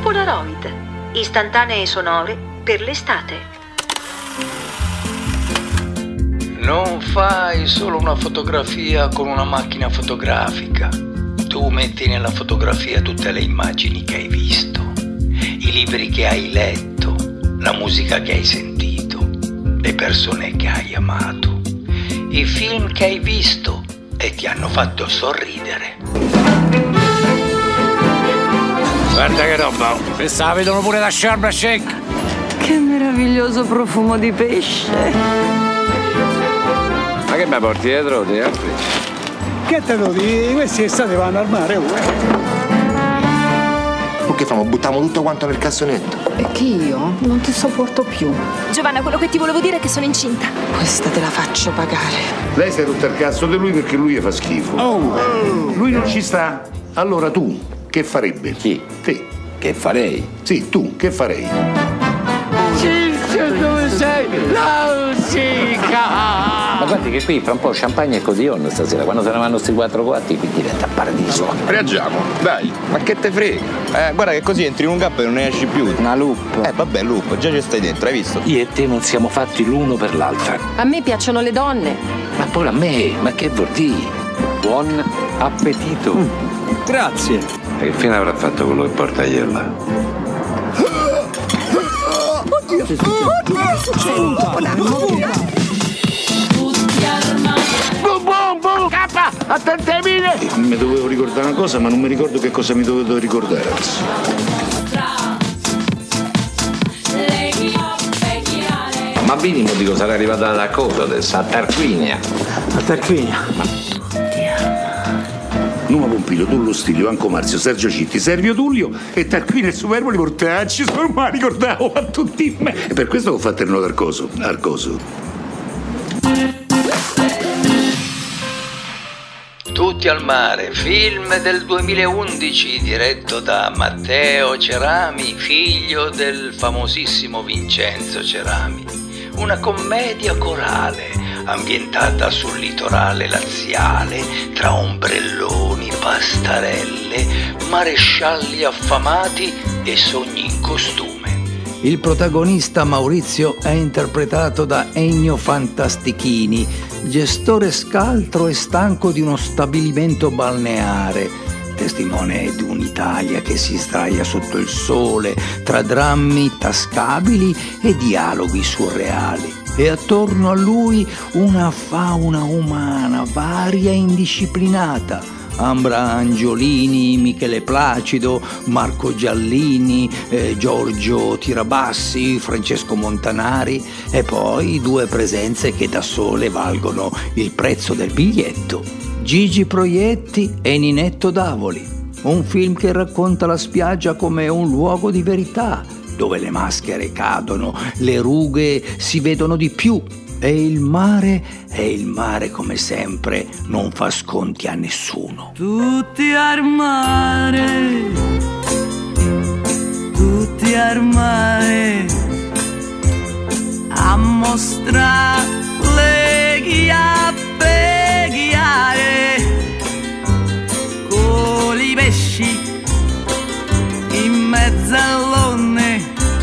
Polaroid, istantanee sonore per l'estate. Non fai solo una fotografia con una macchina fotografica. Tu metti nella fotografia tutte le immagini che hai visto, i libri che hai letto, la musica che hai sentito, le persone che hai amato, i film che hai visto e ti hanno fatto sorridere. Guarda che roba, questa la vedono pure da Sharm el Sheikh. Che meraviglioso profumo di pesce. Ma che mi porti dietro di altri? Che te lo dici? Questi estate vanno al mare. O che famo? Buttiamo tutto quanto nel cassonetto. E che io non ti sopporto più. Giovanna, quello che ti volevo dire è che sono incinta. Questa te la faccio pagare. Lei si è rotto il cazzo di lui perché lui gli fa schifo. Lui non ci sta. Allora tu, che farebbe? Chi? Te. Che farei? Sì, tu, che farei? Ciccio, dove sei? Nausicaa! Ma guardi che qui fra un po' champagne e cotillon stasera, quando se ne vanno sti 4 quarti qui diventa paradiso. Reagiamo, dai. Ma che te frega? Guarda che così entri in un gap e non ne esci più. Una loop. Vabbè, loop, già ci stai dentro, hai visto? Io e te non siamo fatti l'uno per l'altra. A me piacciono le donne. Ma pure a me, ma che vuol dire? Buon appetito. Grazie. E che fine avrà fatto quello che porta Iella? Oddio, che succede? Cappa! Attenti ai mine! Mi dovevo ricordare una cosa, ma non mi ricordo che cosa mi dovevo ricordare adesso. Ma minimo dico sarà arrivata da cosa adesso? A Tarquinia. A Tarquinia? Numa Pompilio, Tullo Stilio, Anco Marzio, Sergio Citti, Servio Tullio e Tarquinio e Superboli Portacci. Ormai ricordavo a tutti me. E per questo ho fatto il nodo Arcoso. Tutti al mare, film del 2011 diretto da Matteo Cerami, figlio del famosissimo Vincenzo Cerami. Una commedia corale ambientata sul litorale laziale tra ombrelloni, pastarelle, marescialli affamati e sogni in costume. Il protagonista Maurizio è interpretato da Ennio Fantastichini, gestore scaltro e stanco di uno stabilimento balneare, testimone di un'Italia che si sdraia sotto il sole tra drammi tascabili e dialoghi surreali. E attorno a lui una fauna umana varia e indisciplinata. Ambra Angiolini, Michele Placido, Marco Giallini, Giorgio Tirabassi, Francesco Montanari e poi 2 presenze che da sole valgono il prezzo del biglietto. Gigi Proietti e Ninetto Davoli. Un film che racconta la spiaggia come un luogo di verità, dove le maschere cadono, le rughe si vedono di più. E il mare come sempre non fa sconti a nessuno. Tutti al mare, a mostrare le chiappe chiare, con i pesci in mezzo all'onne,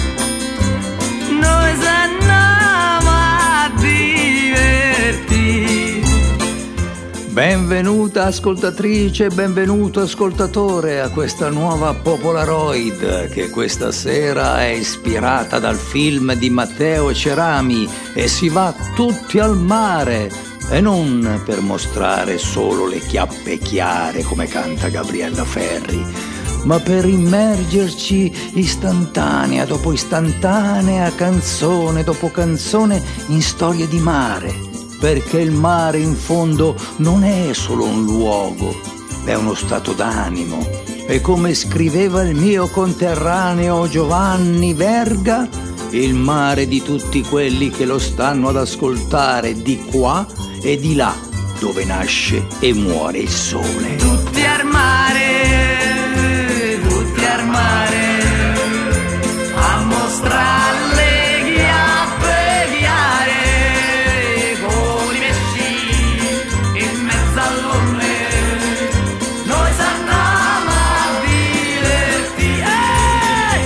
noi s'andiamo a divertire. Benvenuta ascoltatrice, benvenuto ascoltatore a questa nuova Popolaroid che questa sera è ispirata dal film di Matteo Cerami e si va tutti al mare. E non per mostrare solo le chiappe chiare come canta Gabriella Ferri, ma per immergerci istantanea dopo istantanea, canzone dopo canzone in storie di mare. Perché il mare in fondo non è solo un luogo, è uno stato d'animo. E come scriveva il mio conterraneo Giovanni Verga, il mare di tutti quelli che lo stanno ad ascoltare di qua e di là, dove nasce e muore il sole. Tutti al mare, a mostrare le chiappe chiare, con i pesci in mezzo all'onne, noi s'andiamo a divertire.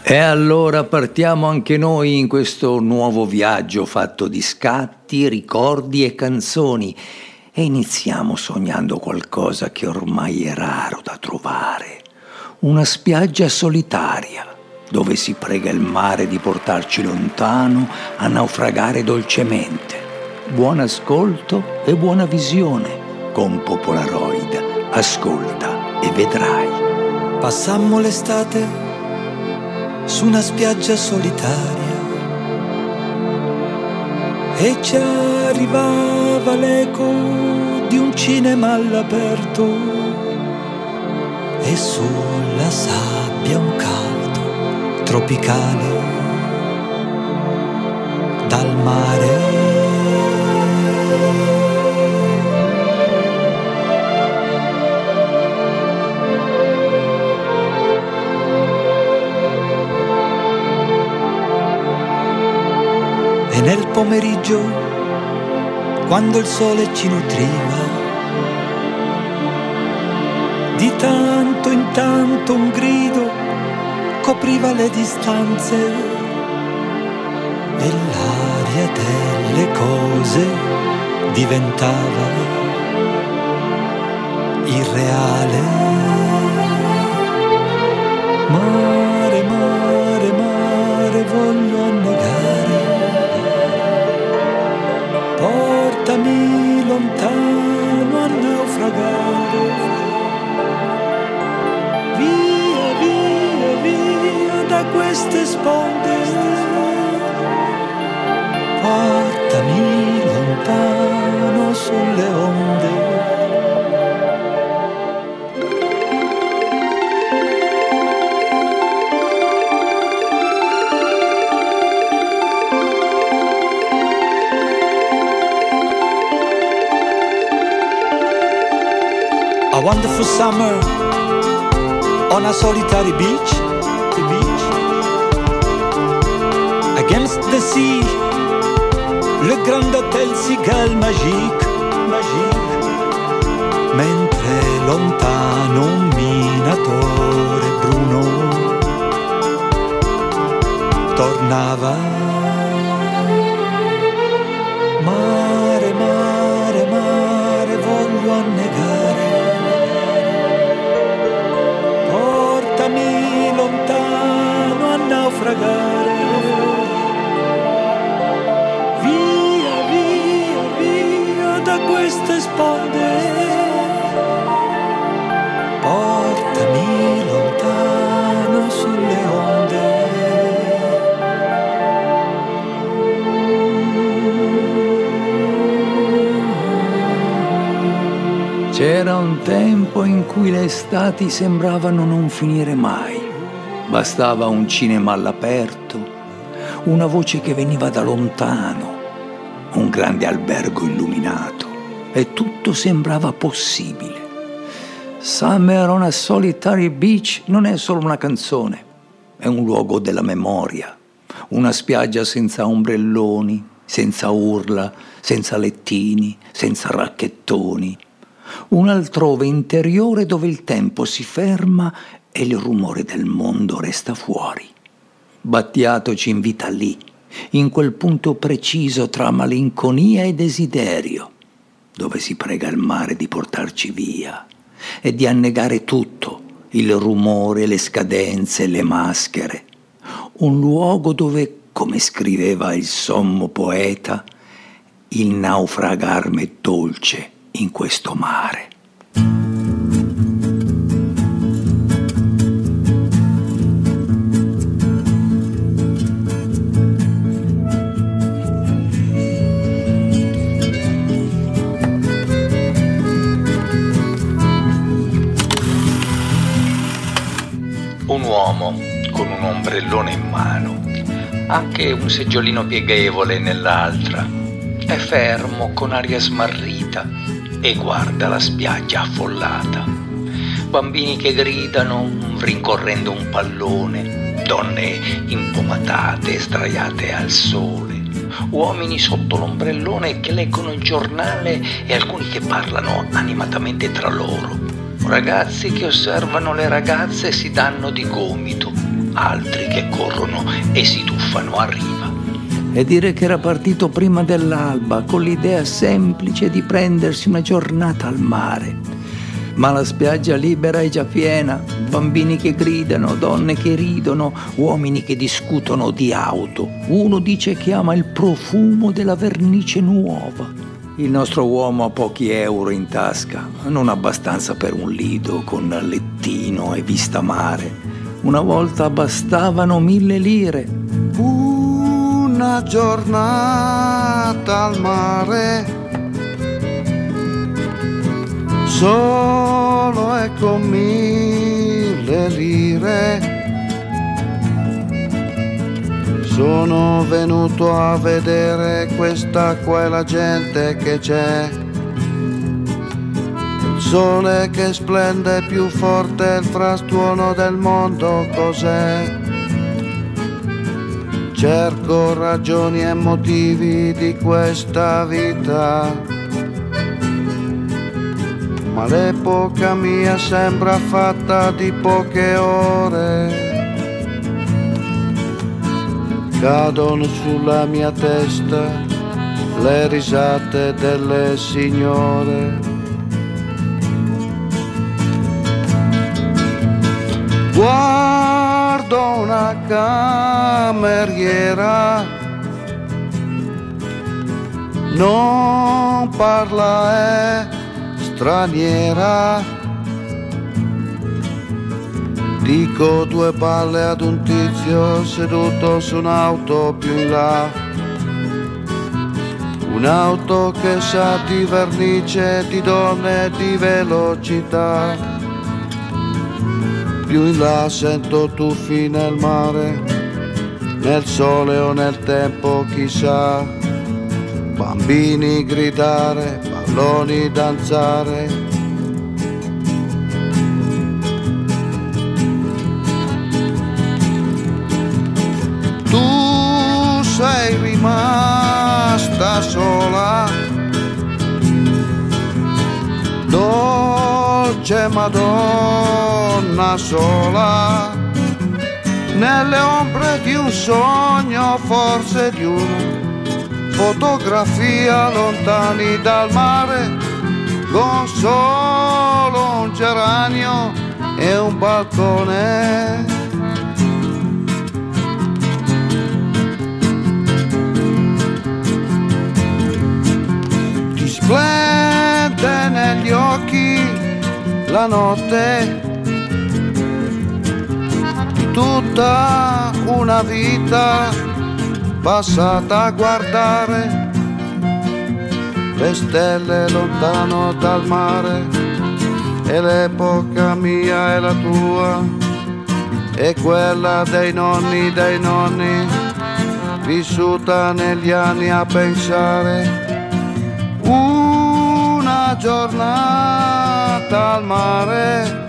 E allora partiamo anche noi in questo nuovo viaggio fatto di scatti, ricordi e canzoni e iniziamo sognando qualcosa che ormai è raro da trovare. Una spiaggia solitaria dove si prega il mare di portarci lontano a naufragare dolcemente. Buon ascolto e buona visione con Popolaroid. Ascolta e vedrai. Passammo l'estate su una spiaggia solitaria e ci arrivava l'eco di un cinema all'aperto e sulla sabbia un caldo tropicale dal mare. E nel pomeriggio, quando il sole ci nutriva, di tanto in tanto un grido copriva le distanze e l'aria delle cose diventava irreale. Mare, mare, mare, voglio annegare. Portami lontano a naufragare. Via, via, via da queste sponde. Portami lontano sulle onde. A wonderful summer on a solitary beach, against the sea, le grand hôtel Cigale magique, mentre lontano un minatore bruno tornava. Mare, mare, mare, voglio annegare. Portami lontano a naufragare. Via, via, via da queste sponde. Portami lontano sulle onde. C'era un tempo in cui le estati sembravano non finire mai. Bastava un cinema all'aperto, una voce che veniva da lontano, un grande albergo illuminato e tutto sembrava possibile. Summer on a Solitary Beach non è solo una canzone, è un luogo della memoria, una spiaggia senza ombrelloni, senza urla, senza lettini, senza racchettoni. Un altrove interiore dove il tempo si ferma e il rumore del mondo resta fuori. Battiato ci invita lì, in quel punto preciso tra malinconia e desiderio, dove si prega il mare di portarci via e di annegare tutto, il rumore, le scadenze, le maschere. Un luogo dove, come scriveva il sommo poeta, il naufragarme è dolce in questo mare. Un uomo con un ombrellone in mano, anche un seggiolino pieghevole nell'altra, è fermo con aria smarrita e guarda la spiaggia affollata. Bambini che gridano rincorrendo un pallone, donne impomatate e sdraiate al sole, uomini sotto l'ombrellone che leggono il giornale e alcuni che parlano animatamente tra loro, ragazzi che osservano le ragazze e si danno di gomito, altri che corrono e si tuffano a riva. E dire che era partito prima dell'alba con l'idea semplice di prendersi una giornata al mare. Ma la spiaggia libera è già piena, bambini che gridano, donne che ridono, uomini che discutono di auto. Uno dice che ama il profumo della vernice nuova. Il nostro uomo ha pochi euro in tasca, non abbastanza per un lido con lettino e vista mare. Una volta bastavano 1000 lire. Una giornata al mare, solo e con 1000 lire. Sono venuto a vedere questa qua e la gente che c'è. Il sole che splende più forte, il frastuono del mondo cos'è? Cerco ragioni e motivi di questa vita, ma l'epoca mia sembra fatta di poche ore. Cadono sulla mia testa le risate delle signore. Guardo una cameriera, non parla, è straniera. Dico 2 palle ad un tizio seduto su un'auto più in là. Un'auto che sa di vernice, di donne e di velocità. Più in là sento tuffi nel mare, nel sole o nel tempo chissà. Bambini gridare, palloni danzare. Sei rimasta sola, dolce Madonna sola, nelle ombre di un sogno, forse di una fotografia, lontani dal mare, con solo un geranio e un balcone. Splende negli occhi la notte di tutta una vita passata a guardare le stelle lontano dal mare. E l'epoca mia è la tua, e quella dei nonni, vissuta negli anni a pensare. Una giornata al mare,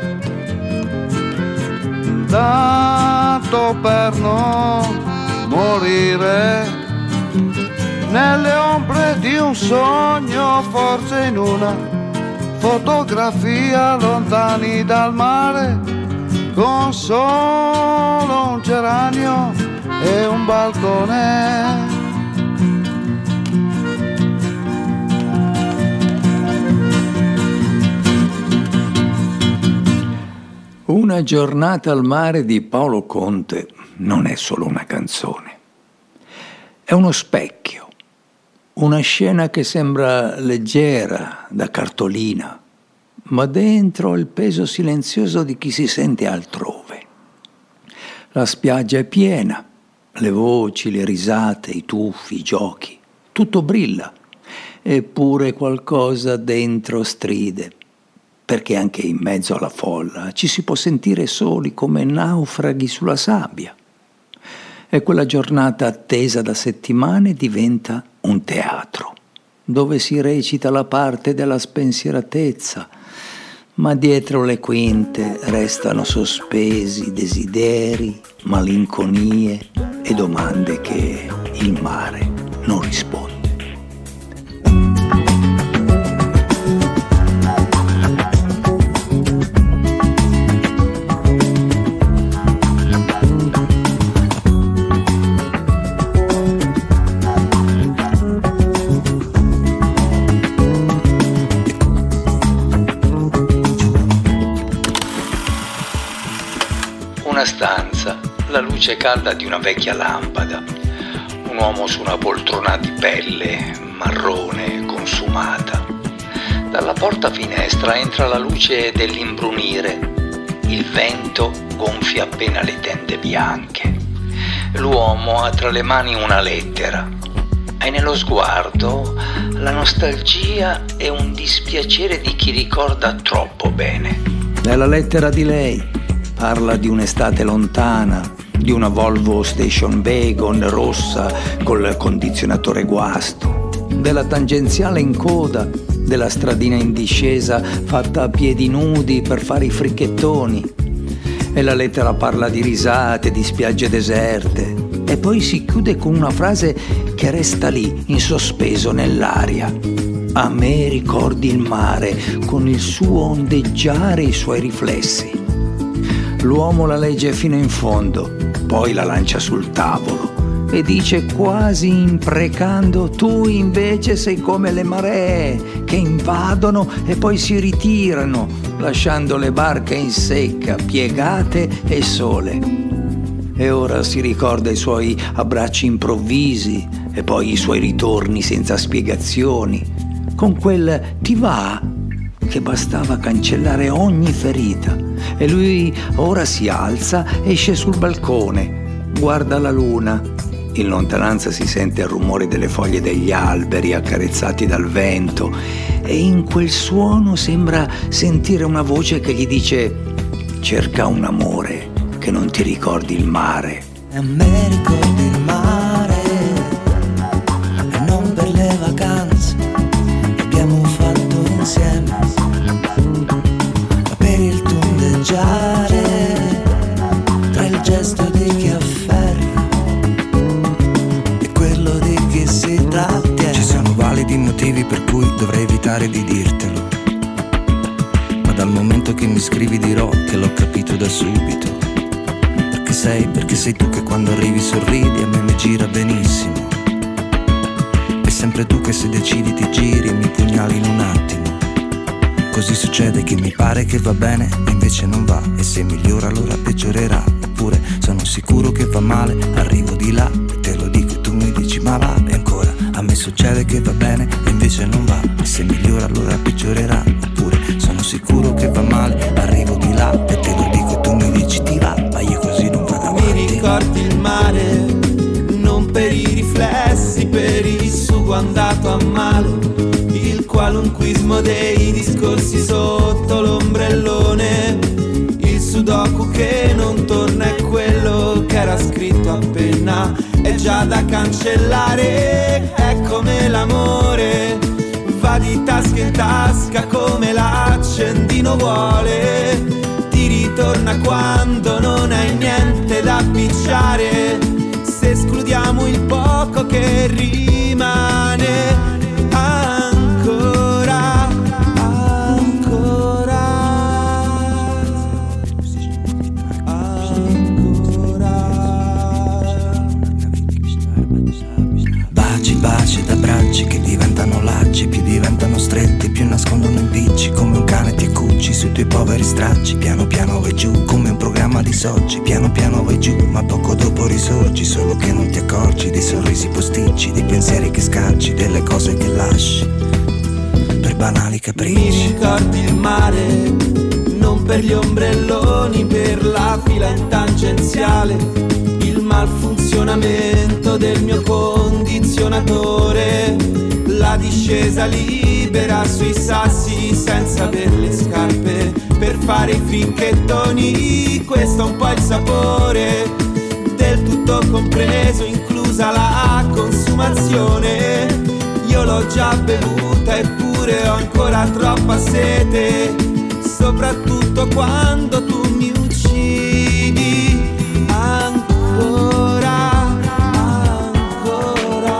tanto per non morire, nelle ombre di un sogno, forse in una fotografia, lontani dal mare, con solo un geranio e un balcone. Una giornata al mare di Paolo Conte non è solo una canzone, è uno specchio, una scena che sembra leggera da cartolina, ma dentro il peso silenzioso di chi si sente altrove. La spiaggia è piena, le voci, le risate, i tuffi, i giochi, tutto brilla, eppure qualcosa dentro stride. Perché anche in mezzo alla folla ci si può sentire soli come naufraghi sulla sabbia. E quella giornata attesa da settimane diventa un teatro, dove si recita la parte della spensieratezza, ma dietro le quinte restano sospesi desideri, malinconie e domande che il mare non risponde. una stanza, la luce calda di una vecchia lampada, un uomo su una poltrona di pelle marrone consumata. Dalla porta finestra entra la luce dell'imbrunire. Il vento gonfia appena le tende bianche. L'uomo ha tra le mani una lettera. Hai nello sguardo la nostalgia e un dispiacere di chi ricorda troppo bene. È la lettera di lei. Parla di un'estate lontana, di una Volvo Station Wagon rossa col condizionatore guasto, della tangenziale in coda, della stradina in discesa fatta a piedi nudi per fare i fricchettoni. E la lettera parla di risate, di spiagge deserte, e poi si chiude con una frase che resta lì, in sospeso nell'aria. A me ricordi il mare, con il suo ondeggiare e i suoi riflessi. L'uomo la legge fino in fondo, poi la lancia sul tavolo e dice quasi imprecando: tu invece sei come le maree che invadono e poi si ritirano, lasciando le barche in secca, piegate e sole. E ora si ricorda i suoi abbracci improvvisi e poi i suoi ritorni senza spiegazioni, con quel "ti va?" che bastava cancellare ogni ferita. E lui ora si alza, esce sul balcone, guarda la luna. In lontananza si sente il rumore delle foglie degli alberi accarezzati dal vento, e in quel suono sembra sentire una voce che gli dice: cerca un amore che non ti ricordi il mare. A me ricordi il mare, e non per le vacanze che abbiamo fatto insieme, ma per il tondeggiare tra il gesto di chi afferra e quello di chi si trattiene. Ci sono validi motivi per cui dovrei evitare di dirtelo, ma dal momento che mi scrivi dirò che l'ho capito da subito. Perché sei tu che quando arrivi sorridi, a me mi gira benissimo. È sempre tu che se decidi ti giri e mi pugnali in un attimo. Così succede che mi pare che va bene e invece non va, e se migliora allora peggiorerà. Oppure sono sicuro che va male, arrivo di là e te lo dico e tu mi dici ma va. E ancora a me succede che va bene e invece non va, e se migliora allora peggiorerà. Oppure sono sicuro che va male, arrivo di là e te lo dico e tu mi dici ti va, ma io così non vado avanti. Mi ricordi il mare, non per i riflessi, per il sugo andato a male, il qualunquismo dei discorsi sotto l'ombrellone, il sudoku che non torna è quello che era scritto appena, è già da cancellare, è come l'amore, va di tasca in tasca come l'accendino vuole, ti ritorna quando non hai niente da appicciare, se escludiamo il poco che rimane. Ancora, ancora, ancora. Baci, baci ed abbracci che diventano lacci, più diventano stretti, più nascondono impicci, come un cane ti accucci sui tuoi poveri stracci, piano piano vai giù come un programma di Soci, piano piano vai giù ma poco dopo risorgi, solo che non ti accorgi dei sorrisi posticci, dei pensieri che scacci, delle cose che lasci per banali capricci. Mi ricordi il mare, non per gli ombrelloni, per la fila in tangenziale, il malfunzionamento del mio condizionatore, la discesa libera sui sassi senza avere le scarpe per fare i fricchettoni. Questo è un po' il sapore del tutto compreso, inclusa la consumazione. Io l'ho già bevuta eppure ho ancora troppa sete, soprattutto quando tu mi uccidi. Ancora, ancora.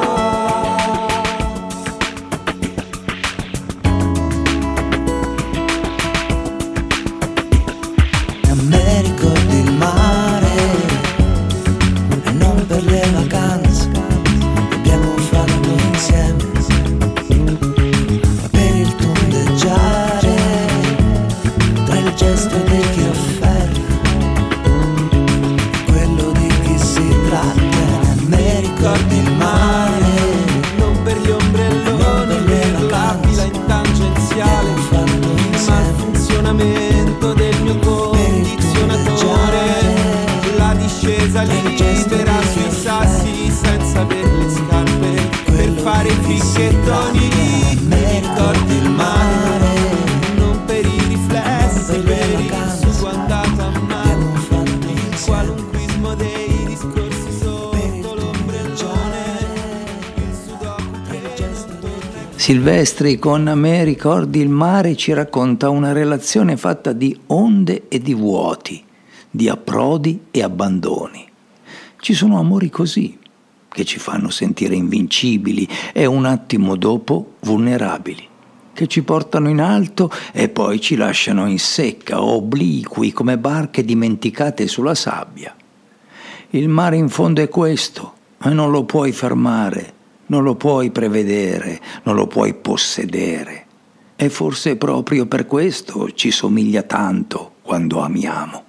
A me ricordi il mare, e non per le vacanze che abbiamo fatto insieme, ma per il tondeggiare tra il gesto di chi afferra Silvestri con A me ricordi il mare ci racconta una relazione fatta di onde e di vuoti, di approdi e abbandoni. Ci sono amori così, che ci fanno sentire invincibili e un attimo dopo vulnerabili, che ci portano in alto e poi ci lasciano in secca, obliqui come barche dimenticate sulla sabbia. Il mare in fondo è questo e non lo puoi fermare, non lo puoi prevedere, non lo puoi possedere. E forse proprio per questo ci somiglia tanto quando amiamo.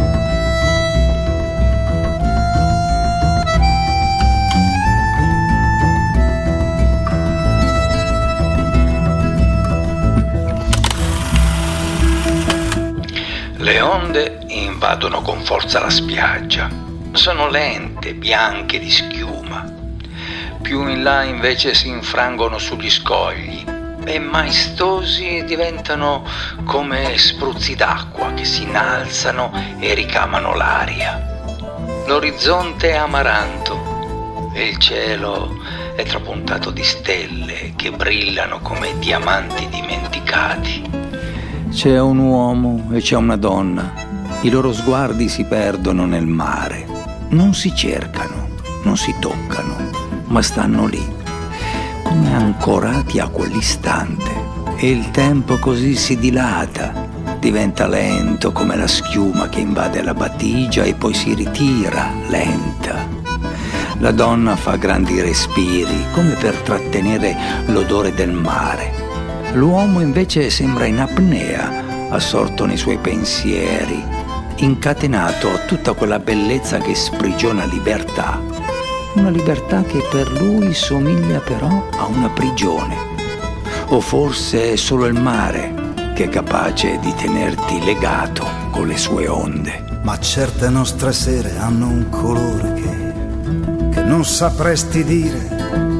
Le onde invadono con forza la spiaggia. Sono lente, bianche di schiuma. Più in là invece si infrangono sugli scogli e maestosi diventano come spruzzi d'acqua che si innalzano e ricamano l'aria. L'orizzonte è amaranto e il cielo è trapuntato di stelle che brillano come diamanti dimenticati. C'è un uomo e c'è una donna. I loro sguardi si perdono nel mare. Non si cercano, non si toccano, ma stanno lì, come ancorati a quell'istante. E il tempo così si dilata, diventa lento come la schiuma che invade la battigia e poi si ritira, lenta. La donna fa grandi respiri, come per trattenere l'odore del mare. L'uomo invece sembra in apnea, assorto nei suoi pensieri, incatenato a tutta quella bellezza che sprigiona libertà. Una libertà che per lui somiglia però a una prigione. O forse è solo il mare che è capace di tenerti legato con le sue onde. Ma certe nostre sere hanno un colore che non sapresti dire,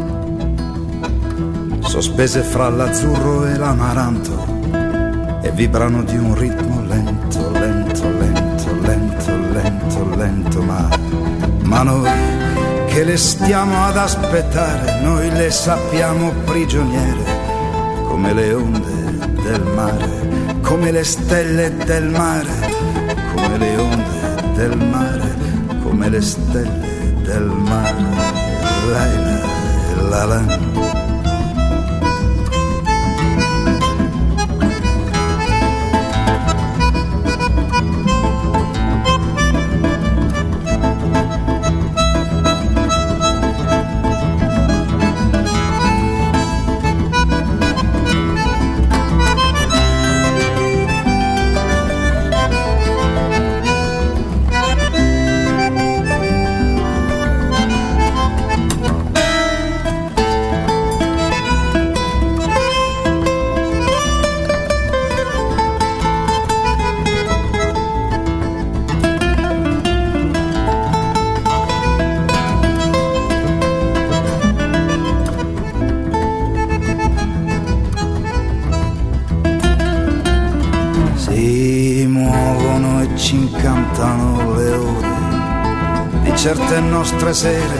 sospese fra l'azzurro e l'amaranto, e vibrano di un ritmo lento, lento, lento, lento, lento, lento, ma noi che le stiamo ad aspettare, noi le sappiamo prigioniere, come le onde del mare, come le stelle del mare, come le onde del mare, come le stelle del mare. La la la. Certe nostre sere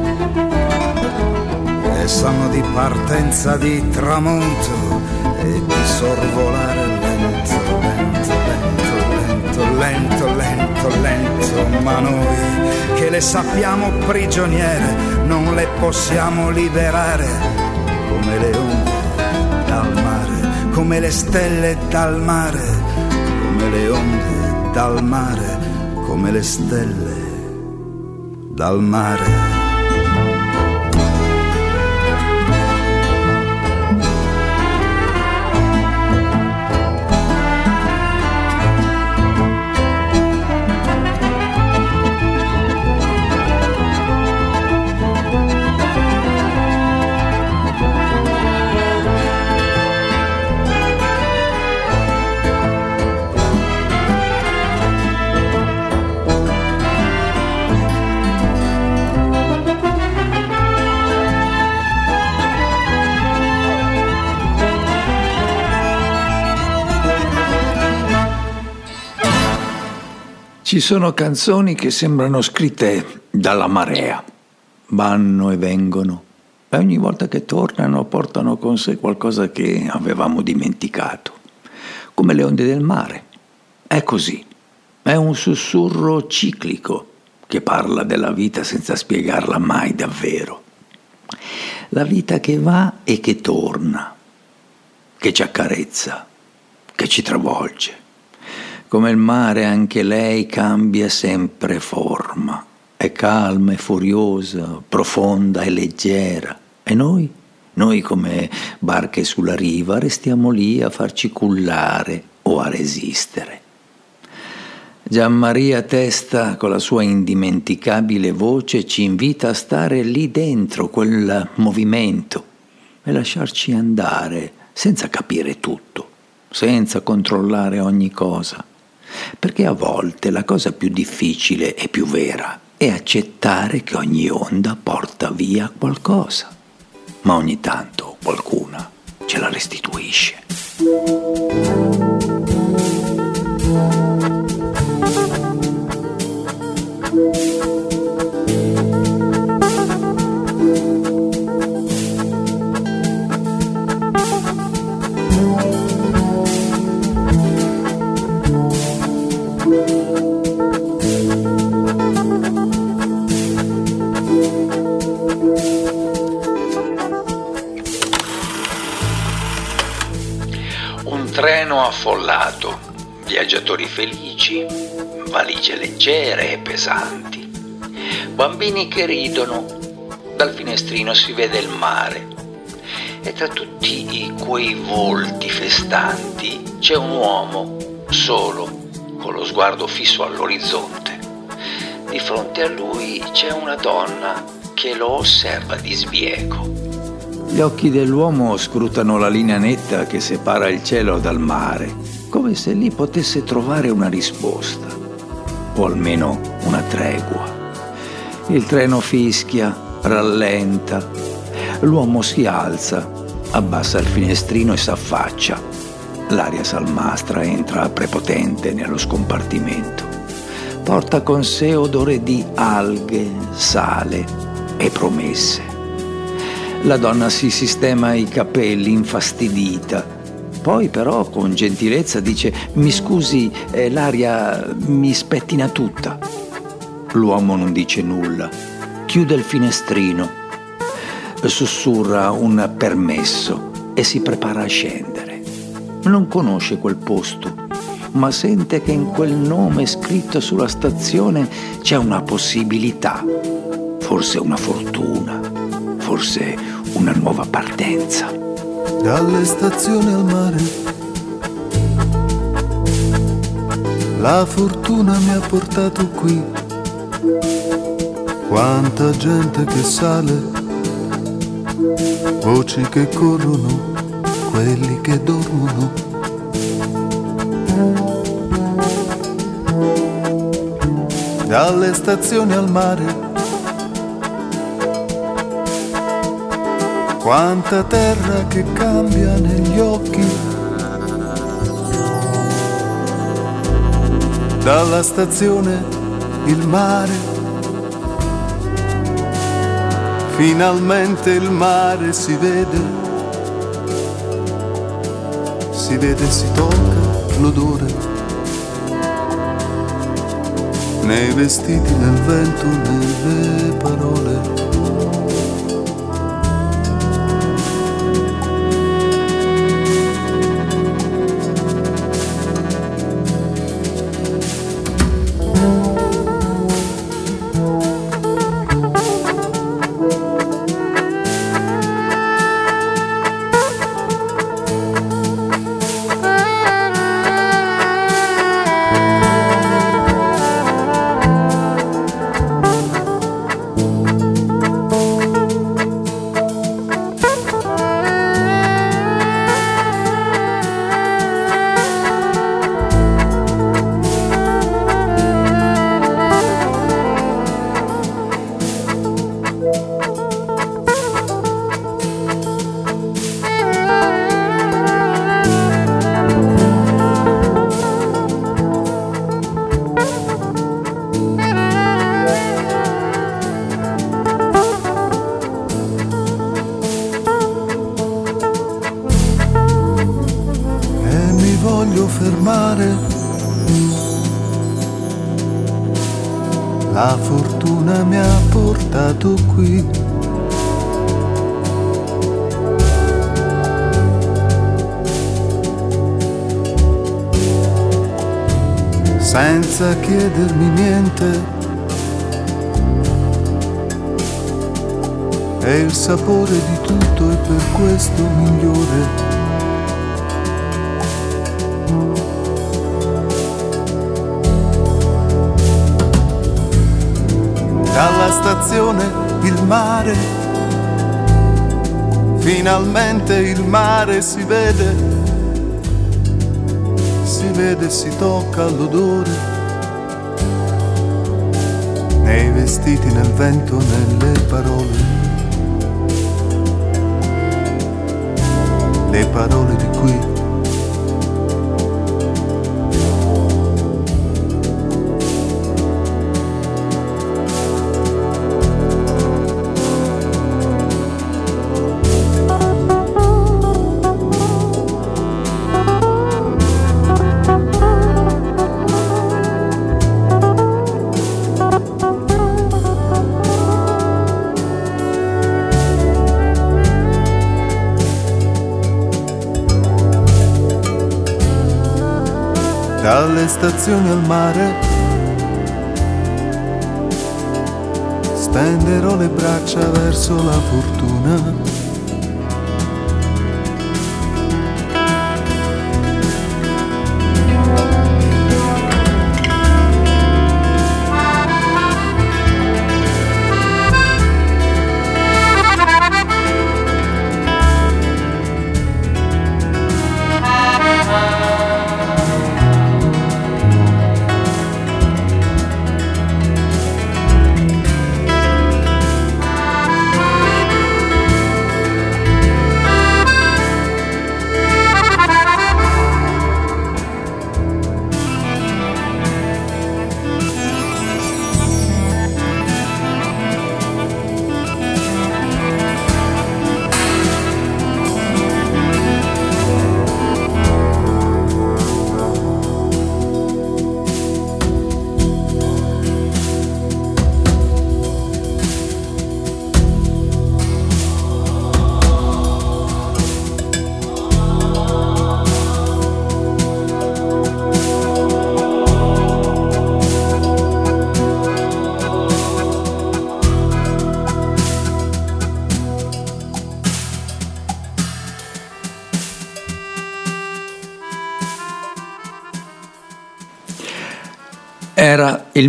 che sanno di partenza, di tramonto e di sorvolare lento, lento, lento, lento, lento, lento, lento, ma noi che le sappiamo prigioniere non le possiamo liberare, come le onde dal mare, come le stelle dal mare, come le onde dal mare, come le stelle dal mare. Ci sono canzoni che sembrano scritte dalla marea, vanno e vengono, e ogni volta che tornano portano con sé qualcosa che avevamo dimenticato, come le onde del mare. È così, è un sussurro ciclico che parla della vita senza spiegarla mai davvero. La vita che va e che torna, che ci accarezza, che ci travolge. Come il mare anche lei cambia sempre forma, è calma e furiosa, profonda e leggera. E noi come barche sulla riva restiamo lì a farci cullare o a resistere. Gianmaria Testa, con la sua indimenticabile voce, ci invita a stare lì dentro quel movimento e lasciarci andare senza capire tutto, senza controllare ogni cosa. Perché a volte la cosa più difficile e più vera è accettare che ogni onda porta via qualcosa, ma ogni tanto qualcuna ce la restituisce. Un treno affollato, viaggiatori felici, valigie leggere e pesanti, bambini che ridono, dal finestrino si vede il mare e tra tutti quei volti festanti c'è un uomo solo, con lo sguardo fisso all'orizzonte. Di fronte a lui c'è una donna che lo osserva di sbieco. Gli occhi dell'uomo scrutano la linea netta che separa il cielo dal mare, come se lì potesse trovare una risposta, o almeno una tregua. Il treno fischia, rallenta, l'uomo si alza, abbassa il finestrino e s'affaccia. L'aria salmastra entra prepotente nello scompartimento. Porta con sé odore di alghe, sale e promesse. La donna si sistema i capelli infastidita, poi però con gentilezza dice: «Mi scusi, l'aria mi spettina tutta». L'uomo non dice nulla, chiude il finestrino, sussurra un permesso e si prepara a scendere. Non conosce quel posto, ma sente che in quel nome scritto sulla stazione c'è una possibilità, forse una fortuna, forse una nuova partenza. Dalle stazioni al mare, la fortuna mi ha portato qui. Quanta gente che sale, voci che corrono, quelli che dormono. Dalle stazioni al mare, quanta terra che cambia negli occhi. Dalla stazione il mare, finalmente il mare si vede, si tocca l'odore, nei vestiti, nel vento, nelle parole. mare. La fortuna mi ha portato qui. Senza chiedermi niente. E il sapore di tutto è per questo migliore. Dalla stazione il mare, finalmente il mare si vede, si tocca l'odore, nei vestiti, nel vento, nelle parole, le parole di qui. Dalle stazioni al mare stenderò le braccia verso la fortuna. Era il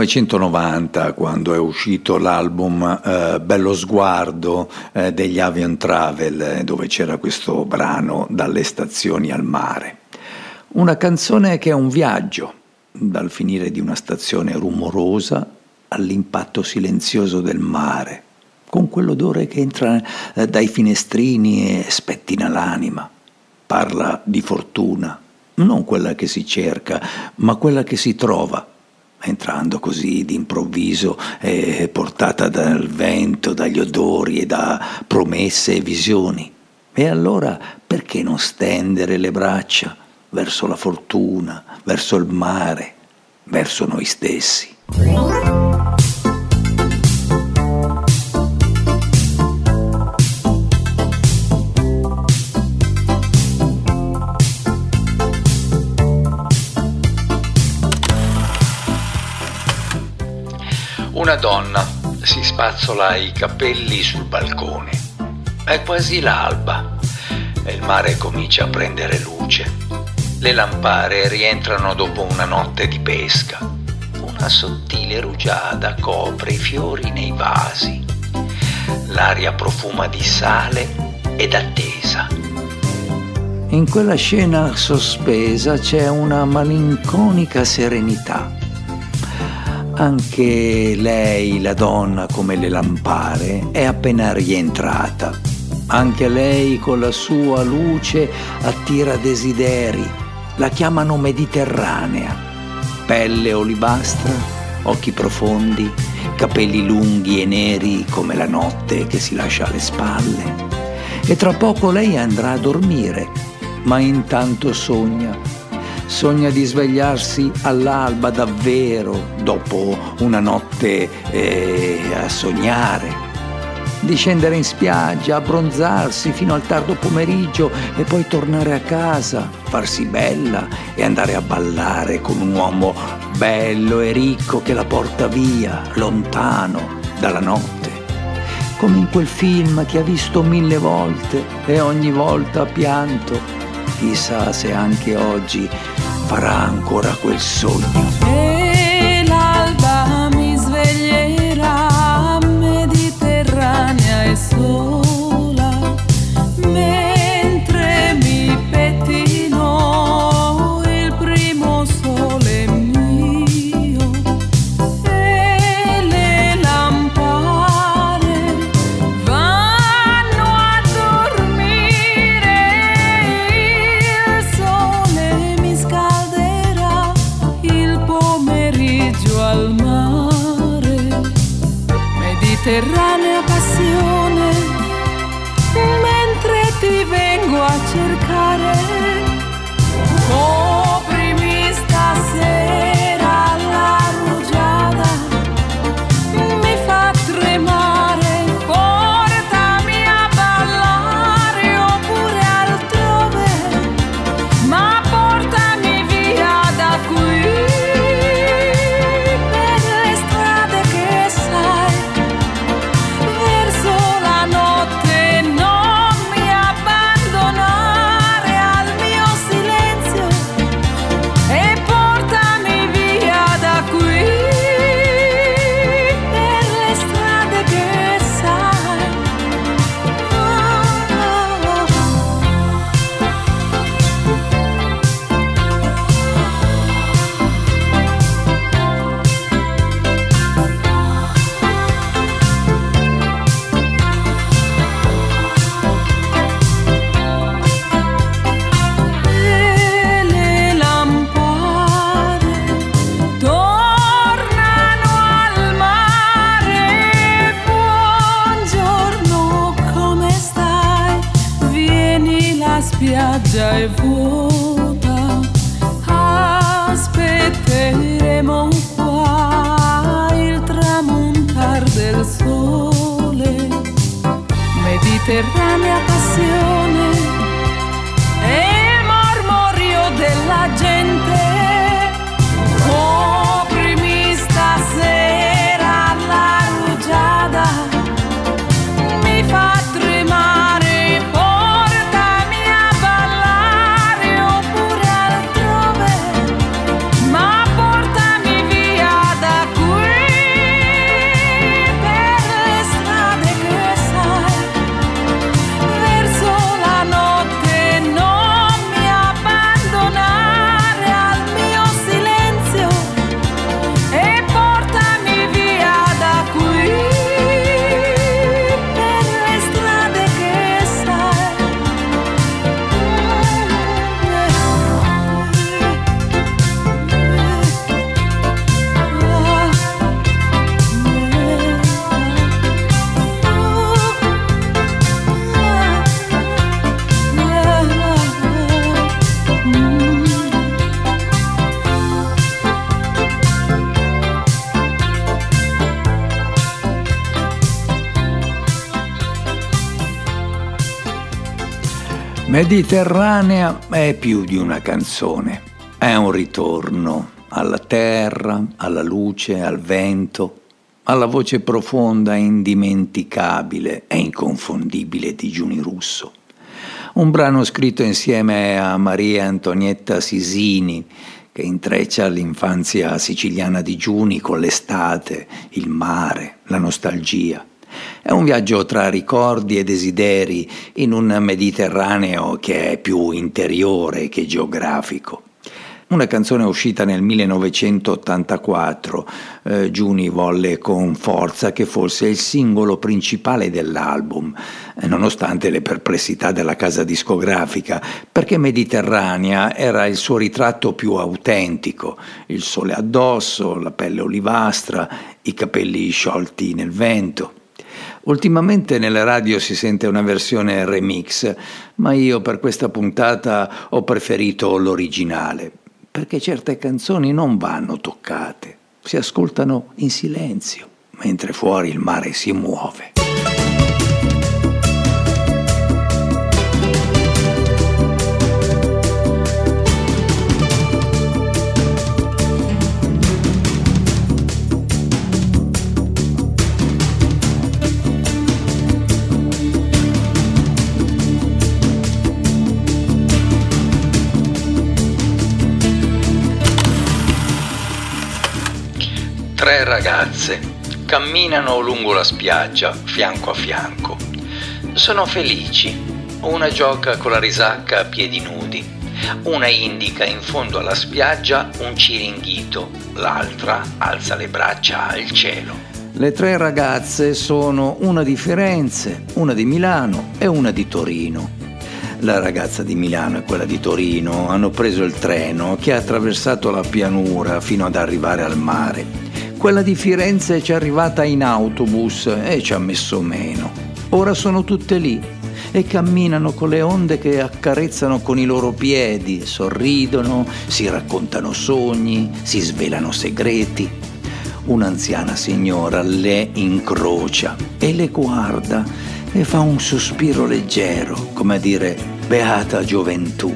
1990 quando è uscito l'album Bello Sguardo degli Avion Travel, dove c'era questo brano Dalle stazioni al mare. Una canzone che è un viaggio, dal finire di una stazione rumorosa all'impatto silenzioso del mare, con quell'odore che entra dai finestrini e spettina l'anima. Parla di fortuna, non quella che si cerca, ma quella che si trova, entrando così d'improvviso e portata dal vento, dagli odori e da promesse e visioni. E allora perché non stendere le braccia verso la fortuna, verso il mare, verso noi stessi? Una donna si spazzola i capelli sul balcone. È quasi l'alba e il mare comincia a prendere luce. Le lampare rientrano dopo una notte di pesca. Una sottile rugiada copre i fiori nei vasi. L'aria profuma di sale ed attesa. In quella scena sospesa c'è una malinconica serenità. Anche lei, la donna, come le lampare, è appena rientrata. Anche lei con la sua luce attira desideri. La chiamano mediterranea. Pelle olivastra, occhi profondi, capelli lunghi e neri come la notte che si lascia alle spalle. E tra poco lei andrà a dormire, ma intanto sogna sogna di svegliarsi all'alba davvero, dopo una notte a sognare, di scendere in spiaggia, abbronzarsi fino al tardo pomeriggio e poi tornare a casa, farsi bella e andare a ballare con un uomo bello e ricco che la porta via, lontano dalla notte, come in quel film che ha visto 1000 volte e ogni volta ha pianto. Chissà se anche oggi farà ancora quel sogno. E l'alba mi sveglierà mediterranea e sola, mentre mi pettino il primo sole mio, e le lampade vanno a dormire, il sole mi scalderà il pomeriggio al mare, mediterranea passione, mentre ti vengo a cercare, coprimi stasera la rugiada, mi fa tremare, portami a ballare oppure altrove, ma portami via da qui, per le strade che sai, verso la notte non mi abbandonare al mio silenzio e portami via da qui, per le strade che sai. E le lampade tornano al mare, buongiorno, come stai? Vieni, la spiaggia è vuota, aspetteremo qua il tramontar del sole, mediterranea passione e il mormorio della gente, coprimi stasera la rugiada, mi fa tremare, portami a ballare oppure altrove, ma portami via da qui, per le strade che sai, verso la notte non mi abbandonare al mio silenzio e portami via da qui, per le strade che Mediterranea è più di una canzone, è un ritorno alla terra, alla luce, al vento, alla voce profonda, indimenticabile e inconfondibile di Giuni Russo. Un brano scritto insieme a Maria Antonietta Sisini, che intreccia l'infanzia siciliana di Giuni con l'estate, il mare, la nostalgia. È un viaggio tra ricordi e desideri in un Mediterraneo che è più interiore che geografico. Una canzone uscita nel 1984, Giuni volle con forza che fosse il singolo principale dell'album, nonostante le perplessità della casa discografica, perché Mediterranea era il suo ritratto più autentico, il sole addosso, la pelle olivastra, i capelli sciolti nel vento. Ultimamente nelle radio si sente una versione remix, ma io per questa puntata ho preferito l'originale. perché certe canzoni non vanno toccate, si ascoltano in silenzio, mentre fuori il mare si muove. Tre ragazze camminano lungo la spiaggia, fianco a fianco. Sono felici. Una gioca con la risacca a piedi nudi. Una indica in fondo alla spiaggia un ciringhito. L'altra alza le braccia al cielo. Le tre ragazze sono una di Firenze, una di Milano e una di Torino. La ragazza di Milano e quella di Torino hanno preso il treno che ha attraversato la pianura fino ad arrivare al mare. Quella di Firenze ci è arrivata in autobus e ci ha messo meno. Ora sono tutte lì e camminano con le onde che accarezzano con i loro piedi, sorridono, si raccontano sogni, si svelano segreti. Un'anziana signora le incrocia e le guarda e fa un sospiro leggero, come a dire: beata gioventù.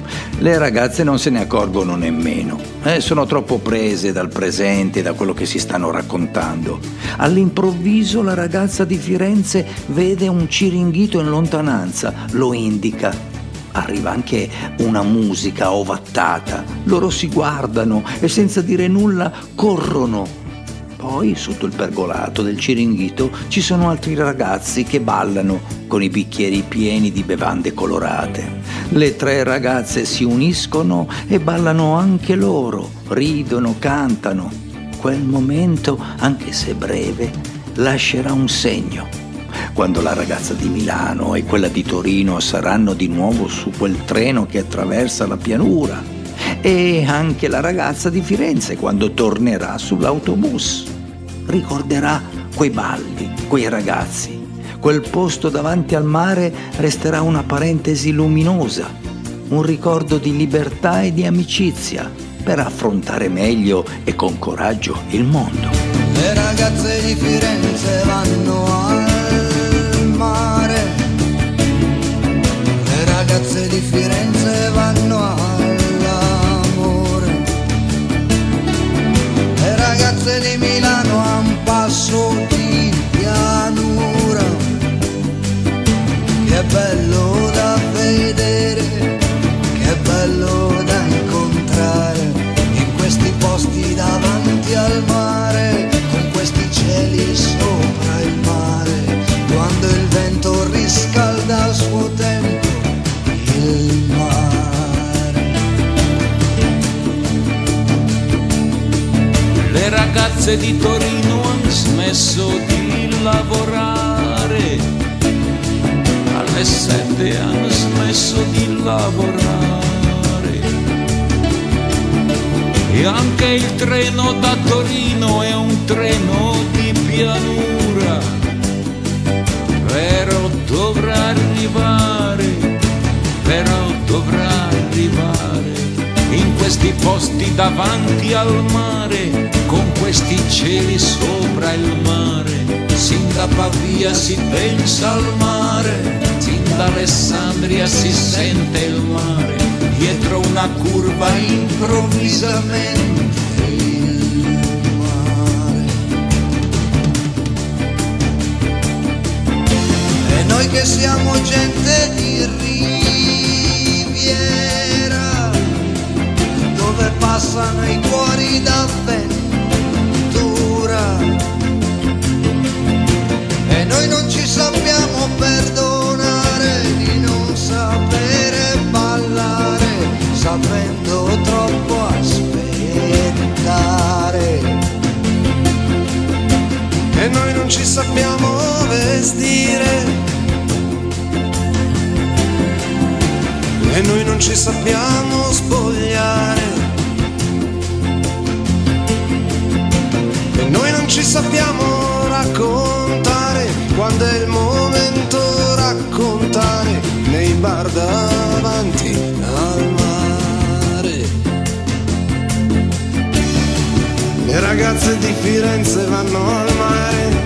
Le ragazze non se ne accorgono nemmeno, sono troppo prese dal presente e da quello che si stanno raccontando. All'improvviso la ragazza di Firenze vede un ciringhito in lontananza, lo indica. Arriva anche una musica ovattata, loro si guardano e senza dire nulla corrono. Poi, sotto il pergolato del ciringhito, ci sono altri ragazzi che ballano con i bicchieri pieni di bevande colorate. Le tre ragazze si uniscono e ballano anche loro, ridono, cantano. Quel momento, anche se breve, lascerà un segno. Quando la ragazza di Milano e quella di Torino saranno di nuovo su quel treno che attraversa la pianura, e anche la ragazza di Firenze quando tornerà sull'autobus ricorderà quei balli, quei ragazzi. Quel posto davanti al mare resterà una parentesi luminosa, un ricordo di libertà e di amicizia per affrontare meglio e con coraggio il mondo. Le ragazze di Firenze vanno al mare, le ragazze di Firenze vanno all'amore, le ragazze di Milano a un passo di pianura. Che bello da vedere, che bello da incontrare, in questi posti davanti al mare, con questi cieli sopra il mare, quando il vento riscalda al suo tempo il mare. Le ragazze di Torino hanno smesso di lavorare, alle 7 hanno smesso di lavorare, e anche il treno da Torino è un treno di pianura, però dovrà arrivare in questi posti davanti al mare, con questi cieli sopra il mare. Sin da Pavia si pensa al mare, sin da Alessandria si sente il mare, dietro una curva improvvisamente il mare. E noi che siamo gente di riviera, dove passano i cuori d'avventura, e noi non ci sappiamo perdonare di non sapere ballare, sapendo troppo aspettare. E noi non ci sappiamo vestire, e noi non ci sappiamo spogliare, e noi non ci sappiamo raccontare, quando è il momento raccontare, nei bar davanti al mare. Le ragazze di Firenze vanno al mare,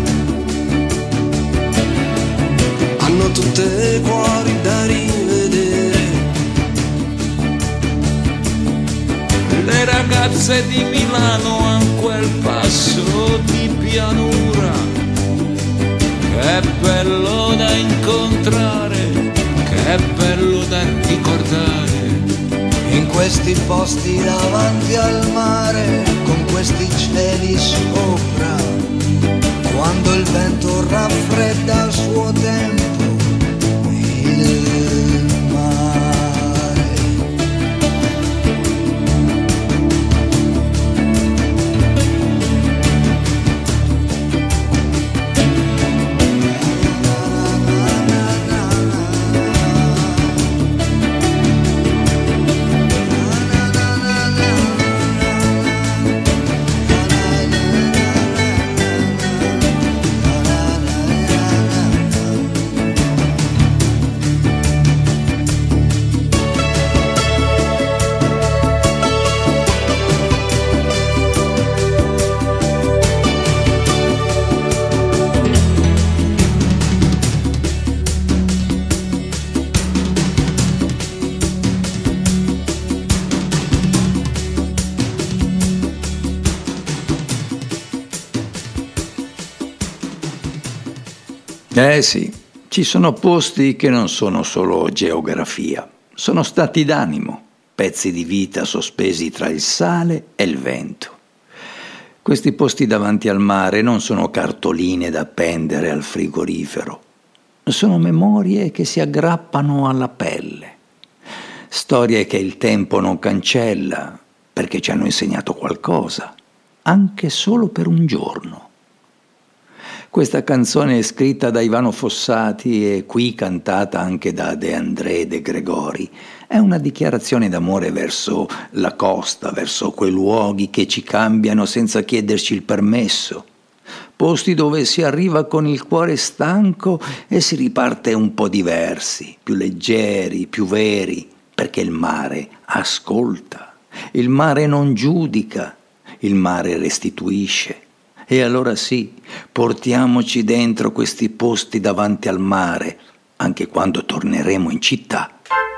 hanno tutte cuori da rivedere. Le ragazze di Milano han quel passo di pianura che è bello da incontrare, che è bello da ricordare. In questi posti davanti al mare, con questi cieli sopra, quando il vento raffredda a suo tempo il mare. Eh sì, ci sono posti che non sono solo geografia, sono stati d'animo, pezzi di vita sospesi tra il sale e il vento. Questi posti davanti al mare non sono cartoline da appendere al frigorifero, sono memorie che si aggrappano alla pelle, storie che il tempo non cancella perché ci hanno insegnato qualcosa, anche solo per un giorno. Questa canzone è scritta da Ivano Fossati e qui cantata anche da De André De Gregori. È una dichiarazione d'amore verso la costa, verso quei luoghi che ci cambiano senza chiederci il permesso. Posti dove si arriva con il cuore stanco e si riparte un po' diversi, più leggeri, più veri, perché il mare ascolta, il mare non giudica, il mare restituisce. E allora sì, portiamoci dentro questi posti davanti al mare, anche quando torneremo in città.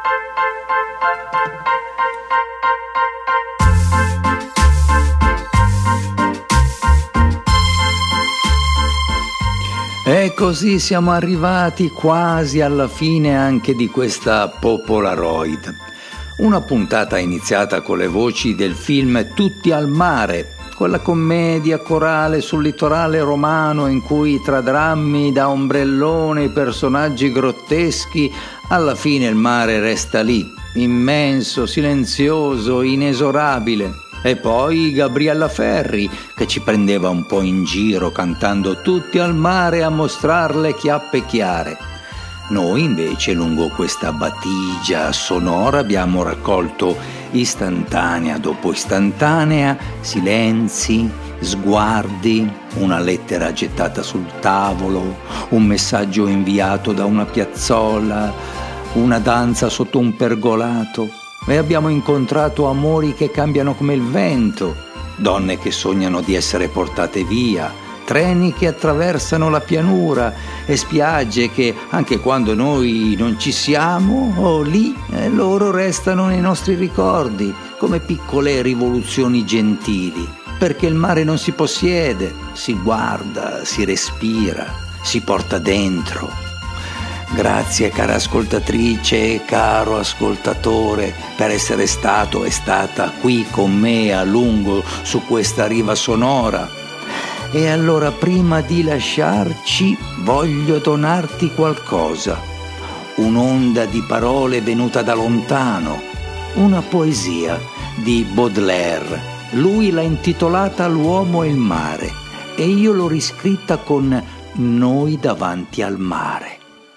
E così siamo arrivati quasi alla fine anche di questa Popolaroid. Una puntata iniziata con le voci del film Tutti al mare, quella commedia corale sul litorale romano in cui tra drammi da ombrellone e personaggi grotteschi alla fine il mare resta lì, immenso, silenzioso, inesorabile. E poi Gabriella Ferri che ci prendeva un po' in giro cantando Tutti al mare a mostrar le chiappe chiare. Noi invece lungo questa batigia sonora abbiamo raccolto istantanea dopo istantanea, silenzi, sguardi, una lettera gettata sul tavolo, un messaggio inviato da una piazzola, una danza sotto un pergolato, e abbiamo incontrato amori che cambiano come il vento, donne che sognano di essere portate via, treni che attraversano la pianura e spiagge che, anche quando noi non ci siamo, lì loro restano nei nostri ricordi come piccole rivoluzioni gentili, perché il mare non si possiede, si guarda, si respira, si porta dentro. Grazie cara ascoltatrice e caro ascoltatore per essere stato e stata qui con me a lungo su questa riva sonora. E allora prima di lasciarci voglio donarti qualcosa, un'onda di parole venuta da lontano, una poesia di Baudelaire. Lui l'ha intitolata L'uomo e il mare e io l'ho riscritta con Noi davanti al mare.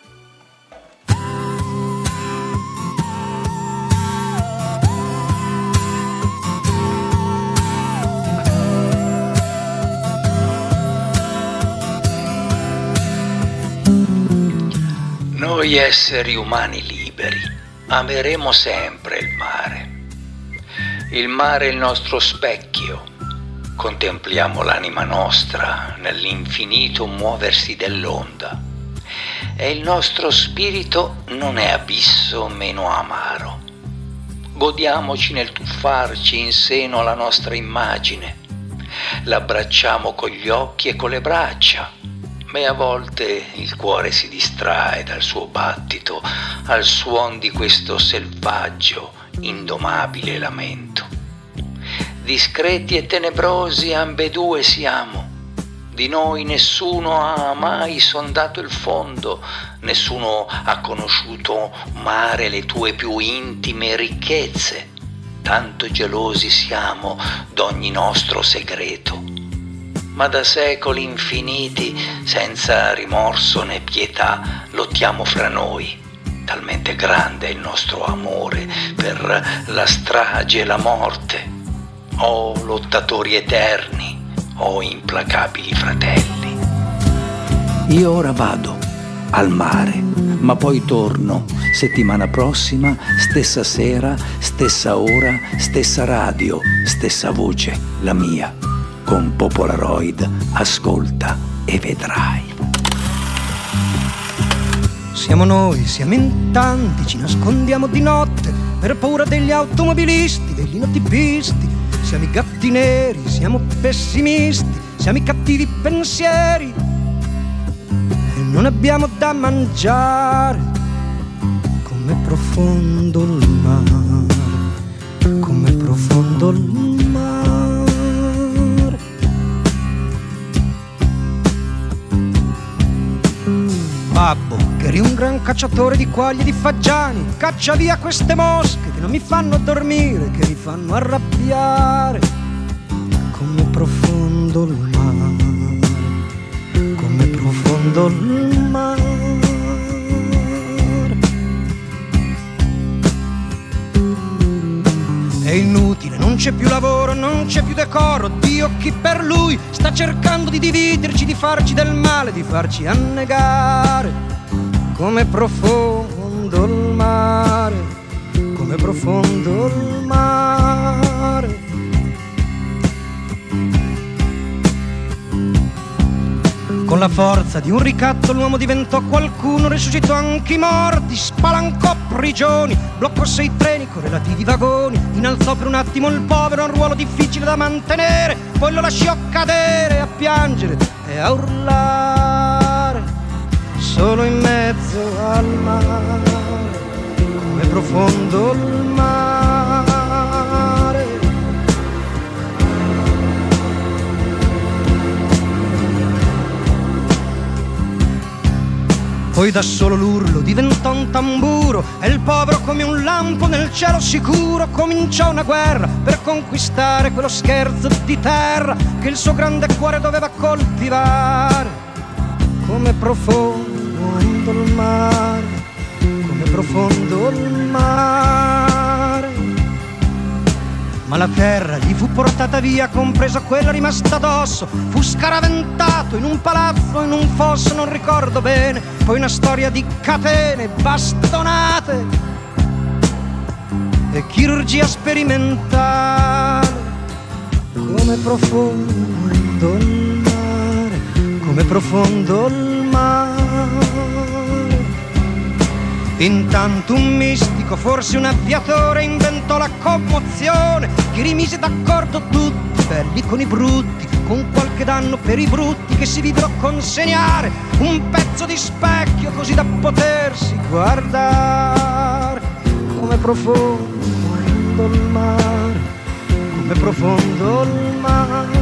Noi esseri umani liberi ameremo sempre il mare. Il mare è il nostro specchio, contempliamo l'anima nostra nell'infinito muoversi dell'onda e il nostro spirito non è abisso meno amaro. Godiamoci nel tuffarci in seno alla nostra immagine, l'abbracciamo con gli occhi e con le braccia, e a volte il cuore si distrae dal suo battito al suon di questo selvaggio, indomabile lamento. Discreti e tenebrosi ambedue siamo, di noi nessuno ha mai sondato il fondo, nessuno ha conosciuto, mare, le tue più intime ricchezze, tanto gelosi siamo d'ogni nostro segreto. Ma da secoli infiniti, senza rimorso né pietà, lottiamo fra noi, talmente grande è il nostro amore per la strage e la morte. Oh lottatori eterni, oh implacabili fratelli. Io ora vado al mare, ma poi torno settimana prossima, stessa sera, stessa ora, stessa radio, stessa voce, la mia. Con Popolaroid ascolta e vedrai. Siamo noi, siamo in tanti, ci nascondiamo di notte per paura degli automobilisti, degli notipisti. Siamo i gatti neri, siamo pessimisti, siamo i cattivi pensieri e non abbiamo da mangiare. Com'è profondo il mare, com'è profondo il mare. Babbo, che eri un gran cacciatore di quaglie e di fagiani, caccia via queste mosche che non mi fanno dormire, che mi fanno arrabbiare. Com'è profondo il mare, com'è profondo il mare. È inutile, non c'è più lavoro, non c'è più decoro. Dio, chi per lui sta cercando di dividerci, di farci del male, di farci annegare. Com'è profondo il mare, com'è profondo il mare. Con la forza di un ricatto l'uomo diventò qualcuno, risuscitò anche i morti, spalancò prigioni, bloccò 6 treni con relativi vagoni, innalzò per un attimo il povero a un ruolo difficile da mantenere, poi lo lasciò cadere a piangere e a urlare, solo in mezzo al mare. Com'è profondo il mare. Poi da solo l'urlo diventò un tamburo e il povero come un lampo nel cielo sicuro cominciò una guerra per conquistare quello scherzo di terra che il suo grande cuore doveva coltivare. Com'è profondo il mare, com'è profondo il mare. Ma la terra gli fu portata via, compresa quella rimasta addosso. Fu scaraventato in un palazzo, in un fosso, non ricordo bene. Poi una storia di catene, bastonate e chirurgia sperimentale. Com'è profondo il mare, com'è profondo il mare. Intanto un mistico, forse un aviatore, inventò la commozione che rimise d'accordo tutti, belli con i brutti, con qualche danno per i brutti, che si videro consegnare un pezzo di specchio così da potersi guardare. Com'è profondo il mare, com'è profondo il mare.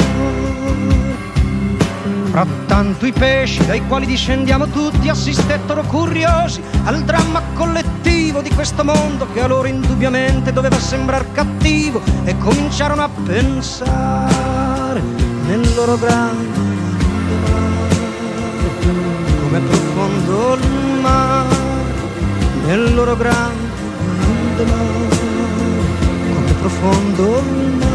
Frattanto i pesci dai quali discendiamo tutti assistettero curiosi al dramma collettivo di questo mondo che a loro indubbiamente doveva sembrar cattivo e cominciarono a pensare nel loro grande mare. Com'è profondo il mare, nel loro grande mare. Com'è profondo il mare.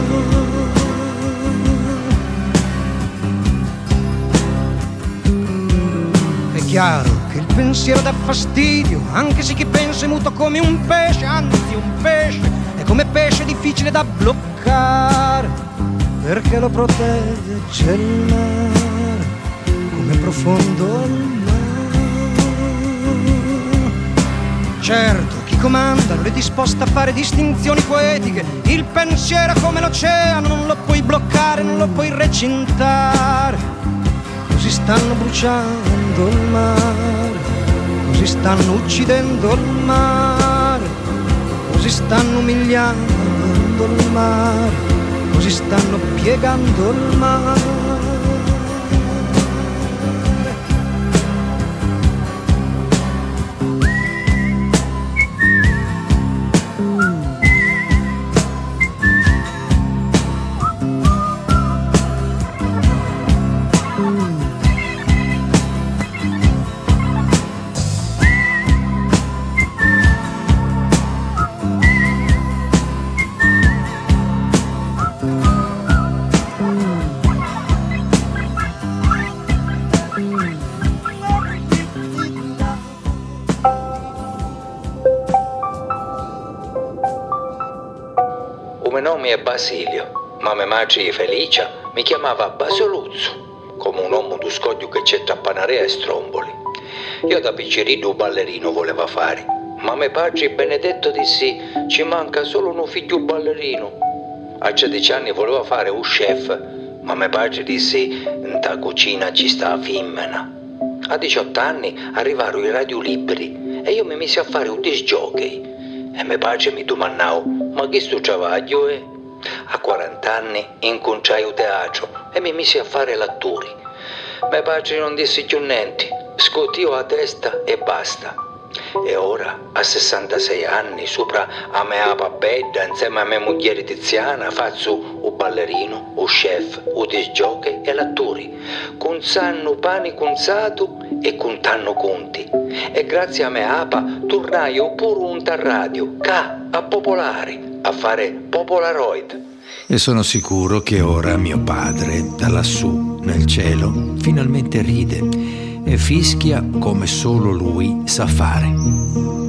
È chiaro che il pensiero dà fastidio, anche se chi pensa è muto come un pesce, anzi un pesce è come pesce difficile da bloccare. perché lo protegge il mare, come profondo il mare. Certo, chi comanda non è disposto a fare distinzioni poetiche, il pensiero è come l'oceano, non lo puoi bloccare, non lo puoi recintare. Così stanno bruciando il mare, così stanno uccidendo il mare, così stanno umiliando il mare, così stanno piegando il mare. Basilio, ma mia madre Felicia mi chiamava Basioluzzo, come un uomo du scoglio che c'è tra Panarea e Stromboli. Io da piccerino ballerino voleva fare, ma mio padre Benedetto dissi ci manca solo un figlio ballerino. A 13 anni voleva fare un chef, ma mio padre dissi in ta cucina ci sta la femmina. A 18 anni arrivarono i radioliberi e io mi misi a fare un disc jockey e mio padre mi domandò ma che sto travaglio è? A 40 anni incontrai il teatro e mi misi a fare l'attore. Mio padre non disse più niente, scottiò a testa e basta. E ora, a 66 anni, sopra a mia papedda, insieme a mia moglie Tiziana, faccio un ballerino, un chef, un disc jockey e l'attore, con sanno pane consato e con tanno conti. E grazie a mia apa tornai pure un radio, ca a Popolare, a fare Popolaroid. E sono sicuro che ora mio padre, da lassù, nel cielo, finalmente ride e fischia come solo lui sa fare.